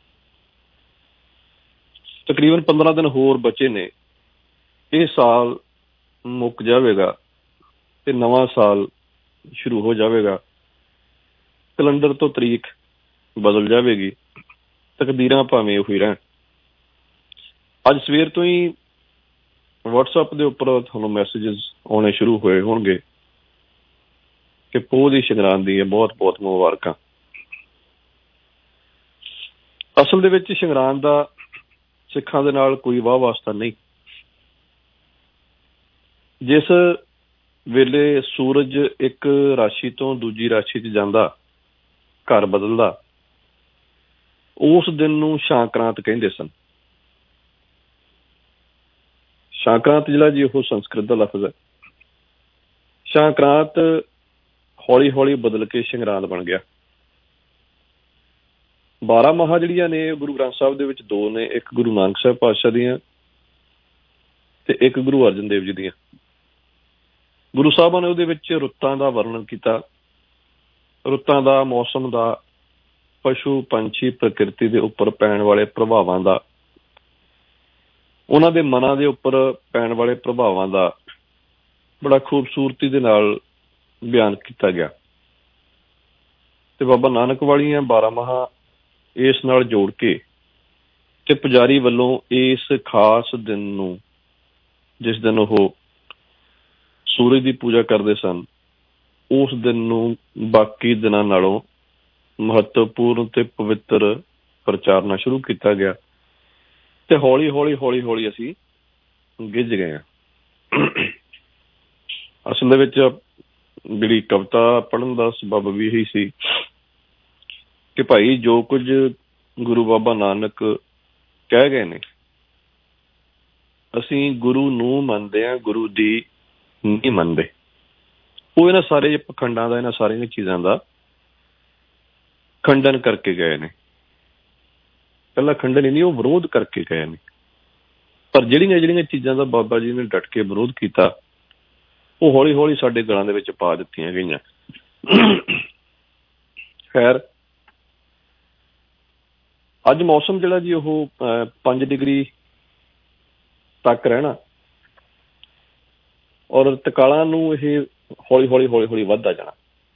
ਤਕਰੀਬਨ 15 ਦਿਨ ਹੋਰ ਬਚੇ ਨੇ। ਇਹ ਸਾਲ ਮੁੱਕ ਜਾਵੇਗਾ ਤੇ ਨਵਾਂ ਸਾਲ ਸ਼ੁਰੂ ਹੋ ਜਾਵੇਗਾ। ਕੈਲੰਡਰ ਤੋਂ ਤਰੀਕ ਬਦਲ ਜਾਵੇਗੀ, ਤਕਦੀਰਾਂ ਭਾਵੇਂ ਉਹੀ ਰਹਿਣ। ਅੱਜ ਸਵੇਰ ਤੋਂ ਹੀ WhatsApp ਦੇ ਉੱਪਰ ਤੁਹਾਨੂੰ ਮੈਸੇਜਿਸ ਆਉਣੇ ਸ਼ੁਰੂ ਹੋਏ ਹੋਣਗੇ ਕਿ ਪੋਹ ਦੀ ਸੰਗਰਾਂਦ ਦੀਆਂ ਬਹੁਤ ਬਹੁਤ ਮੁਬਾਰਕਾਂ। ਅਸਲ ਦੇ ਵਿੱਚ ਸੰਗਰਾਂਦ ਦਾ ਸਿੱਖਾਂ ਦੇ ਨਾਲ ਕੋਈ ਵਾਹ ਵਾਸਤਾ ਨਹੀਂ। ਜਿਸ ਵੇਲੇ ਸੂਰਜ ਇੱਕ ਰਾਸ਼ੀ ਤੋਂ ਦੂਜੀ ਰਾਸ਼ੀ 'ਚ ਜਾਂਦਾ, ਘਰ ਬਦਲਦਾ, ਉਸ ਦਿਨ ਨੂੰ ਸ਼ਾਂਕਰਾਂਤ ਕਹਿੰਦੇ ਸਨ। ਸ਼ਾਂਕਰਾਂਤ ਜਿਹੜਾ ਜੀ ਉਹ ਸੰਸਕ੍ਰਿਤ ਦਾ ਲਫ਼ਜ਼ ਹੈ। ਸ਼ਾਂਕਰਾਂਤ ਹੌਲੀ ਹੌਲੀ ਬਦਲ ਕੇ ਸੰਗਰਾਂਦ ਬਣ ਗਿਆ। 12 ਮਹਾ ਜਿਹੜੀਆਂ ਨੇ ਗੁਰੂ ਗ੍ਰੰਥ ਸਾਹਿਬ ਦੇ ਵਿੱਚ 2 ਨੇ, ਇੱਕ ਗੁਰੂ ਨਾਨਕ ਸਾਹਿਬ ਪਾਤਸ਼ਾਹ ਦੀਆਂ ਤੇ ਇੱਕ ਗੁਰੂ ਅਰਜਨ ਦੇਵ ਜੀ ਦੀਆਂ। ਗੁਰੂ ਸਾਹਿਬਾਂ ਨੇ ਉਹਦੇ ਵਿੱਚ ਰੁੱਤਾਂ ਦਾ ਵਰਣਨ ਕੀਤਾ, ਰੁੱਤਾਂ ਦਾ, ਮੌਸਮ ਦਾ, ਪਸ਼ੂ ਪੰਛੀ ਪ੍ਰਕਿਰਤੀ ਦੇ ਉੱਪਰ ਪੈਣ ਵਾਲੇ ਪ੍ਰਭਾਵਾਂ ਦਾ, ਉਹਨਾਂ ਦੇ ਮਨਾਂ ਦੇ ਉੱਪਰ ਪੈਣ ਵਾਲੇ ਪ੍ਰਭਾਵਾਂ ਦਾ ਬੜਾ ਖੂਬਸੂਰਤੀ ਦੇ ਨਾਲ ਬਿਆਨ ਕੀਤਾ ਗਿਆ। ਤੇ ਬਾਬਾ ਨਾਨਕ ਵਾਲੀਆਂ 12 ਮਹਾ ਇਸ ਨਾਲ ਜੋੜ ਕੇ ਤੇ ਪੁਜਾਰੀ ਵੱਲੋਂ ਇਸ ਖਾਸ ਦਿਨ ਨੂੰ, ਜਿਸ ਦਿਨ ਉਹ ਸੂਰਜ ਦੀ ਪੂਜਾ ਕਰਦੇ ਸਨ, ਉਸ ਦਿਨ ਨੂੰ ਬਾਕੀ ਦਿਨਾਂ ਨਾਲੋਂ ਮਹੱਤਵਪੂਰਨ ਤੇ ਪਵਿੱਤਰ ਪ੍ਰਚਾਰਨਾ ਸ਼ੁਰੂ ਕੀਤਾ ਗਿਆ। ਤੇ ਹੌਲੀ ਹੌਲੀ ਹੌਲੀ ਹੌਲੀ ਅਸੀਂ ਗਿੱਝ ਗਏ ਹਾਂ। ਅਸਲ ਦੇ ਵਿੱਚ ਜਿਹੜੀ ਕਵਿਤਾ ਪੜ੍ਹਨ ਦਾ ਸਬੱਬ ਵੀ ਇਹੀ ਸੀ ਕਿ ਭਾਈ ਜੋ ਕੁਝ ਗੁਰੂ ਬਾਬਾ ਨਾਨਕ ਕਹਿ ਗਏ ਨੇ, ਅਸੀਂ ਗੁਰੂ ਨੂੰ ਮੰਨਦੇ ਹਾਂ, ਗੁਰੂ ਦੀ ਨਹੀਂ ਮੰਨਦੇ। ਉਹ ਇਹਨਾਂ ਸਾਰੇ ਪਖੰਡਾਂ ਦਾ, ਇਹਨਾਂ ਸਾਰੀਆਂ ਚੀਜ਼ਾਂ ਦਾ ਖੰਡਨ ਕਰਕੇ ਗਏ ਨੇ। ਪਹਿਲਾਂ ਖੰਡਨ ਹੀ ਨਹੀਂ, ਉਹ ਵਿਰੋਧ ਕਰਕੇ ਗਏ ਨੇ। ਪਰ ਜਿਹੜੀਆਂ ਚੀਜ਼ਾਂ ਦਾ ਬਾਬਾ ਜੀ ਨੇ ਡਟ ਕੇ ਵਿਰੋਧ ਕੀਤਾ, ਉਹ ਹੌਲੀ ਹੌਲੀ ਸਾਡੇ ਗਲਾਂ ਦੇ ਵਿੱਚ ਪਾ ਦਿੱਤੀਆਂ ਗਈਆਂ। ਖੈਰ, ਅੱਜ ਮੌਸਮ ਜਿਹੜਾ ਜੀ ਉਹ 5 ਡਿਗਰੀ ਤੱਕ ਰਹਿਣਾ, ਔਰ ਤਕਾਲਾਂ ਨੂੰ ਇਹ ਹੌਲੀ ਹੌਲੀ ਵੱਧਦਾ ਜਾਣਾ।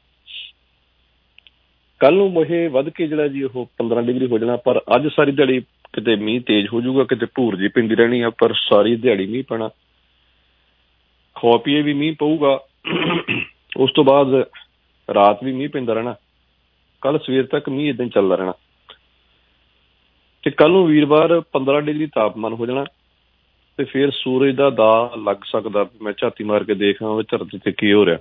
ਕੱਲ ਨੂੰ ਇਹ ਵੱਧ ਕੇ ਜਿਹੜਾ ਜੀ ਉਹ 15 ਡਿਗਰੀ ਹੋ ਜਾਣਾ। ਪਰ ਅੱਜ ਸਾਰੀ ਦਿਹਾੜੀ ਕਿਤੇ ਮੀਂਹ ਤੇਜ਼ ਹੋ ਜਾਊਗਾ, ਕਿਤੇ ਭੂਰ ਜੀ ਪੈਂਦੀ ਰਹਿਣੀ ਆ, ਪਰ ਸਾਰੀ ਦਿਹਾੜੀ ਮੀਂਹ ਪੈਣਾ। ਖਵਾ ਪੀਏ ਵੀ ਮੀਂਹ ਪਊਗਾ, ਉਸ ਤੋਂ ਬਾਅਦ ਰਾਤ ਵੀ ਮੀਂਹ ਪੈਂਦਾ ਰਹਿਣਾ। ਕੱਲ ਸਵੇਰ ਤੱਕ ਮੀਂਹ ਏਦਾਂ ਹੀ ਚੱਲਦਾ ਰਹਿਣਾ ਤੇ ਕੱਲ ਨੂੰ ਵੀਰਵਾਰ 15 ਡਿਗਰੀ ਤਾਪਮਾਨ ਹੋ ਜਾਣਾ ਤੇ ਫਿਰ ਸੂਰਜ ਦਾ ਦਾਅ ਲੱਗ ਸਕਦਾ। ਮੈਂ ਝਾਤੀ ਮਾਰ ਕੇ ਦੇਖ ਰਿਹਾ ਧਰਤੀ ਤੇ ਕੀ ਹੋ ਰਿਹਾ।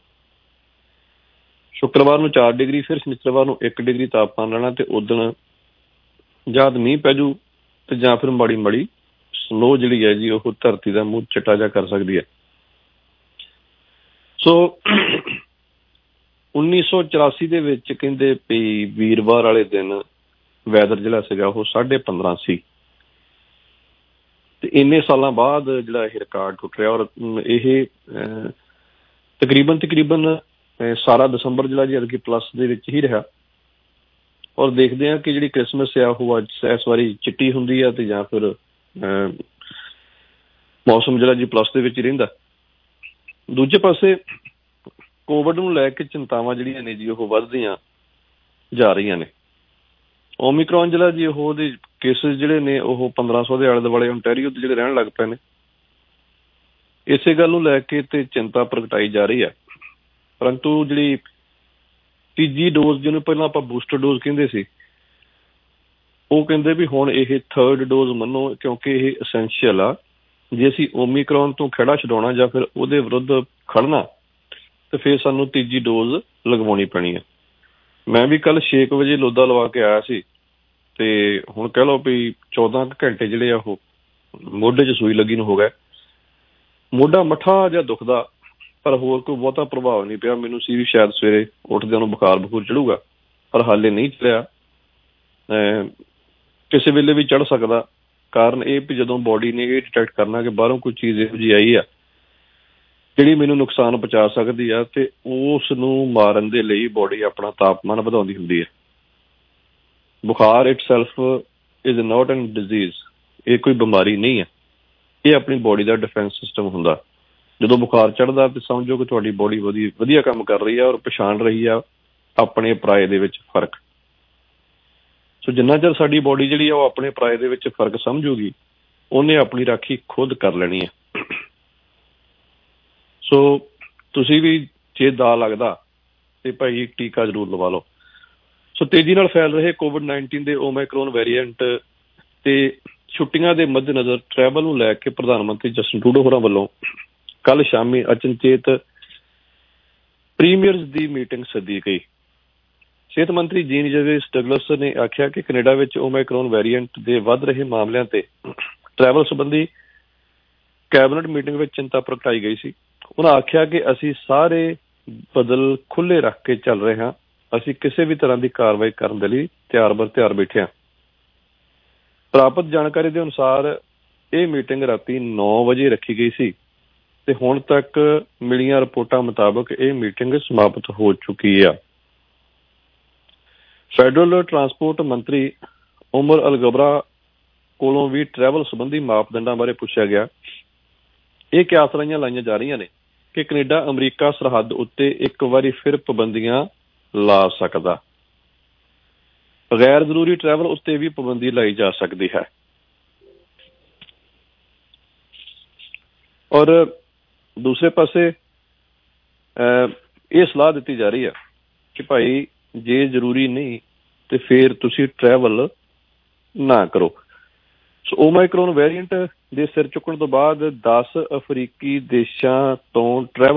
ਸ਼ੁੱਕਰਵਾਰ ਨੂੰ 4 ਡਿਗਰੀ, ਫਿਰ ਸ਼ਨੀਚਰਵਾਰ ਨੂੰ 1 ਡਿਗਰੀ ਤਾਪਮਾਨ ਰਹਿਣਾ ਤੇ ਉਦਣ ਜਦ ਮੀਂਹ ਪੈ ਜੂ ਤੇ ਜਾਂ ਫਿਰ ਮਾੜੀ ਮਾੜੀ ਸਨੋ ਜਿਹੜੀ ਹੈ ਜੀ ਉਹ ਧਰਤੀ ਦਾ ਮੂੰਹ ਚਿੱਟਾ ਜਿਹਾ ਕਰ ਸਕਦੀ ਹੈ। ਸੋ 1984 ਦੇ ਵਿੱਚ ਕਹਿੰਦੇ ਵੀ ਵੀਰਵਾਰ ਵਾਲੇ ਦਿਨ ਵੈਦਰ ਜਿਹੜਾ ਸੀਗਾ ਉਹ 15.5 ਸੀ ਤੇ ਇੰਨੇ ਸਾਲਾਂ ਬਾਅਦ ਜਿਹੜਾ ਇਹ ਰਿਕਾਰਡ ਟੁੱਟ ਰਿਹਾ। ਔਰ ਇਹ ਤਕਰੀਬਨ ਸਾਰਾ ਦਸੰਬਰ ਜਿਹੜਾ ਜੀ ਅੱਗੇ ਪਲੱਸ ਦੇ ਵਿੱਚ ਹੀ ਰਿਹਾ। ਔਰ ਦੇਖਦੇ ਹਾਂ ਕਿ ਜਿਹੜੀ ਕ੍ਰਿਸਮਸ ਆ ਉਹ ਅੱਜ ਇਸ ਵਾਰੀ ਚਿੱਟੀ ਹੁੰਦੀ ਆ ਤੇ ਜਾਂ ਫਿਰ ਮੌਸਮ ਜਿਹੜਾ ਜੀ ਪਲੱਸ ਦੇ ਵਿੱਚ ਹੀ ਰਹਿੰਦਾ। ਦੂਜੇ ਪਾਸੇ ਕੋਵਿਡ ਨੂੰ ਲੈ ਕੇ ਚਿੰਤਾਵਾਂ ਜਿਹੜੀਆਂ ਨੇ ਜੀ ਉਹ ਵੱਧਦੀਆਂ ਜਾ ਰਹੀਆਂ ਨੇ। ਓਮਿਕਰੋਨ ਜਿਹੜਾ ਜੀ ਉਹਦੇ ਕੇਸਿਸ ਜਿਹੜੇ ਨੇ ਉਹ 1500 ਦੇ ਆਲੇ ਦੁਆਲੇ ਓਨਟਾਰੀਓ ਦੇ ਜਿਹੜੇ ਰਹਿਣ ਲੱਗ ਪਏ ਨੇ। ਇਸੇ ਗੱਲ ਨੂੰ ਲੈ ਕੇ ਤੇ ਚਿੰਤਾ ਪ੍ਰਗਟਾਈ ਜਾ ਰਹੀ ਹੈ। ਪਰੰਤੂ ਜਿਹੜੀ ਤੀਜੀ ਡੋਜ਼, ਜਿਹਨੂੰ ਪਹਿਲਾਂ ਆਪਾਂ ਬੂਸਟਰ ਡੋਜ਼ ਕਹਿੰਦੇ ਸੀ, ਉਹ ਕਹਿੰਦੇ ਵੀ ਹੁਣ ਇਹ 3rd ਡੋਜ਼ ਮੰਨੋ, ਕਿਉਂਕਿ ਇਹ ਅਸੈਂਸ਼ੀਅਲ ਆ। ਜੇ ਅਸੀਂ ਓਮਿਕਰੋਨ ਤੋਂ ਖਹਿੜਾ ਛਡਾਉਣਾ ਜਾਂ ਫਿਰ ਉਹਦੇ ਵਿਰੁੱਧ ਖੜਨਾ ਤੇ ਫਿਰ ਸਾਨੂੰ ਤੀਜੀ ਡੋਜ਼ ਲਗਵਾਉਣੀ ਪੈਣੀ ਹੈ। ਮੈਂ ਵੀ ਕੱਲ 6 ਵਜੇ ਲੋਦਾ ਲਵਾ ਕੇ ਆਇਆ ਸੀ ਤੇ ਹੁਣ ਕਹਿ ਲਓ ਵੀ 14 ਘੰਟੇ ਜਿਹੜੇ ਆ ਉਹ ਮੋਢੇ 'ਚ ਸੂਈ ਲੱਗੀ ਨੂੰ ਹੋ ਗਏ। ਮੋਢਾ ਮੱਠਾ ਜਿਹਾ ਦੁਖਦਾ, ਪਰ ਹੋਰ ਕੋਈ ਬਹੁਤਾ ਪ੍ਰਭਾਵ ਨਹੀਂ ਪਿਆ। ਮੈਨੂੰ ਸੀ ਵੀ ਸ਼ਾਇਦ ਸਵੇਰੇ ਉੱਠਦਿਆਂ ਨੂੰ ਬੁਖਾਰ ਚੜੂਗਾ, ਪਰ ਹਾਲੇ ਨਹੀਂ ਚੜਿਆ। ਕਿਸੇ ਵੇਲੇ ਵੀ ਚੜ ਸਕਦਾ। ਕਾਰਨ ਇਹ ਵੀ ਜਦੋਂ ਬੋਡੀ ਨੇ ਇਹ ਡਿਟੈਕਟ ਕਰਨਾ ਕਿ ਬਾਹਰੋਂ ਕੋਈ ਚੀਜ਼ ਇਹੋ ਜਿਹੀ ਆਈ ਆ ਜਿਹੜੀ ਮੈਨੂੰ ਨੁਕਸਾਨ ਪਹੁੰਚਾ ਸਕਦੀ ਆ ਤੇ ਉਸ ਨੂੰ ਮਾਰਨ ਦੇ ਲਈ ਬੋਡੀ ਆਪਣਾ ਤਾਪਮਾਨ ਵਧਾਉਂਦੀ ਹੁੰਦੀ ਹੈ। ਬੁਖਾਰ itself is not an disease, ਇਹ ਕੋਈ ਬਿਮਾਰੀ ਨਹੀਂ ਹੈ, ਇਹ ਆਪਣੀ ਬੋਡੀ ਦਾ ਡਿਫੈਂਸ ਸਿਸਟਮ ਹੁੰਦਾ। ਜਦੋਂ ਬੁਖਾਰ ਚੜ੍ਹਦਾ ਤੇ ਸਮਝੋ ਕਿ ਤੁਹਾਡੀ ਬੋਡੀ ਵਧੀਆ ਕੰਮ ਕਰ ਰਹੀ ਆ ਔਰ ਪਛਾਣ ਰਹੀ ਆ ਆਪਣੇ ਪਰਾਏ ਦੇ ਵਿੱਚ ਫਰਕ। ਸੋ ਜਿੰਨਾ ਚਿਰ ਸਾਡੀ ਬੋਡੀ ਜਿਹੜੀ ਆ ਉਹ ਆਪਣੇ ਪਰਾਏ ਦੇ ਵਿੱਚ ਫਰਕ ਸਮਝੂਗੀ, ਉਹਨੇ ਆਪਣੀ ਰਾਖੀ ਖੁਦ ਕਰ ਲੈਣੀ ਹੈ। ਸੋ ਤੁਸੀਂ ਵੀ ਜੇ ਦਾਅ ਲੱਗਦਾ ਤੇ ਭਾਈ ਟੀਕਾ ਜ਼ਰੂਰ ਲਵਾ ਲਓ। ਸੋ ਤੇਜ਼ੀ ਨਾਲ ਫੈਲ ਰਹੇ COVID-19 ਦੇ ਓਮਿਕਰੋਨ ਵੇਰੀਐਂਟ ਤੇ ਛੁੱਟੀਆਂ ਦੇ ਮੱਦੇਨਜ਼ਰ ਟਰੈਵਲ ਨੂੰ ਲੈ ਕੇ ਪ੍ਰਧਾਨ ਮੰਤਰੀ ਜਸਟਿਨ ਟਰੂਡੋ ਹੋਰਾਂ ਵੱਲੋਂ ਕੱਲ ਸ਼ਾਮੀ ਅਚਨਚੇਤ ਪ੍ਰੀਮੀਅਰਜ਼ ਦੀ ਮੀਟਿੰਗ ਸੱਦੀ ਗਈ। ਸਿਹਤ ਮੰਤਰੀ ਜੀਨ ਜੇਵਿਸ ਡਗਲਸ ਨੇ ਆਖਿਆ ਕਿ ਕੈਨੇਡਾ ਵਿੱਚ ਓਮਿਕਰੋਨ ਵੇਰੀਐਂਟ ਦੇ ਵੱਧ ਰਹੇ ਮਾਮਲਿਆਂ ਤੇ ਟਰੈਵਲ ਸੰਬੰਧੀ ਕੈਬਨਿਟ ਮੀਟਿੰਗ ਵਿੱਚ ਚਿੰਤਾ ਪ੍ਰਗਟਾਈ ਗਈ ਸੀ। ਉਹਨਾਂ ਆਖਿਆ ਕਿ ਅਸੀਂ ਸਾਰੇ ਬਦਲ ਖੁੱਲ੍ਹੇ ਰੱਖ ਕੇ ਚੱਲ ਰਹੇ ਹਾਂ, ਅਸੀਂ ਕਿਸੇ ਵੀ ਤਰ੍ਹਾਂ ਦੀ ਕਾਰਵਾਈ ਕਰਨ ਦੇ ਲਈ ਤਿਆਰ ਬੈਠੇ ਹਾਂ। ਪ੍ਰਾਪਤ ਜਾਣਕਾਰੀ ਦੇ ਅਨੁਸਾਰ ਇਹ ਮੀਟਿੰਗ ਰਾਤੀ 9 ਵਜੇ ਰੱਖੀ ਗਈ ਸੀ ਤੇ ਹੁਣ ਤੱਕ ਮਿਲੀਆਂ ਰਿਪੋਰਟਾਂ ਮੁਤਾਬਕ ਇਹ ਮੀਟਿੰਗ ਸਮਾਪਤ ਹੋ ਚੁੱਕੀ ਆ। ਫੈਡਰਲ ਟਰਾਂਸਪੋਰਟ ਮੰਤਰੀ ਉਮਰ ਅਲਗਬਰਾ ਕੋਲੋਂ ਵੀ ਟਰੈਵਲ ਸੰਬੰਧੀ ਮਾਪਦੰਡਾਂ ਬਾਰੇ ਪੁੱਛਿਆ ਗਿਆ। ਇਹ ਕਿਆਸਰਾਈਆਂ ਲਾਈਆਂ ਜਾ ਰਹੀਆਂ ਨੇ ਕਿ ਕੈਨੇਡਾ ਅਮਰੀਕਾ ਸਰਹੱਦ ਉੱਤੇ ਇੱਕ ਵਾਰੀ ਫਿਰ ਪਾਬੰਦੀਆਂ ਲਾ ਸਕਦਾ। ਗੈਰ ਜ਼ਰੂਰੀ ਟਰੈਵਲ ਉੱਤੇ ਵੀ ਪਾਬੰਦੀ ਲਾਈ ਜਾ ਸਕਦੀ ਹੈ। ਔਰ ਦੂਸਰੇ ਪਾਸੇ ਇਹ ਸਲਾਹ ਦਿੱਤੀ ਜਾ ਰਹੀ ਹੈ ਕਿ ਭਾਈ ਜੇ ਜ਼ਰੂਰੀ ਨਹੀਂ ਤੇ ਫਿਰ ਤੁਸੀਂ ਟਰੈਵਲ ਨਾ ਕਰੋ। ਸੋ ਓਮਾਈਕਰੋਨ ਵੇਰੀਐਂਟ ਦੇ ਸਿਰ ਚੁੱਕਣ ਤੋਂ ਬਾਅਦ 10 ਅਫਰੀਕੀ ਦੇਸ਼ਾਂ ਤੋਂ ਟਰੈਵਲ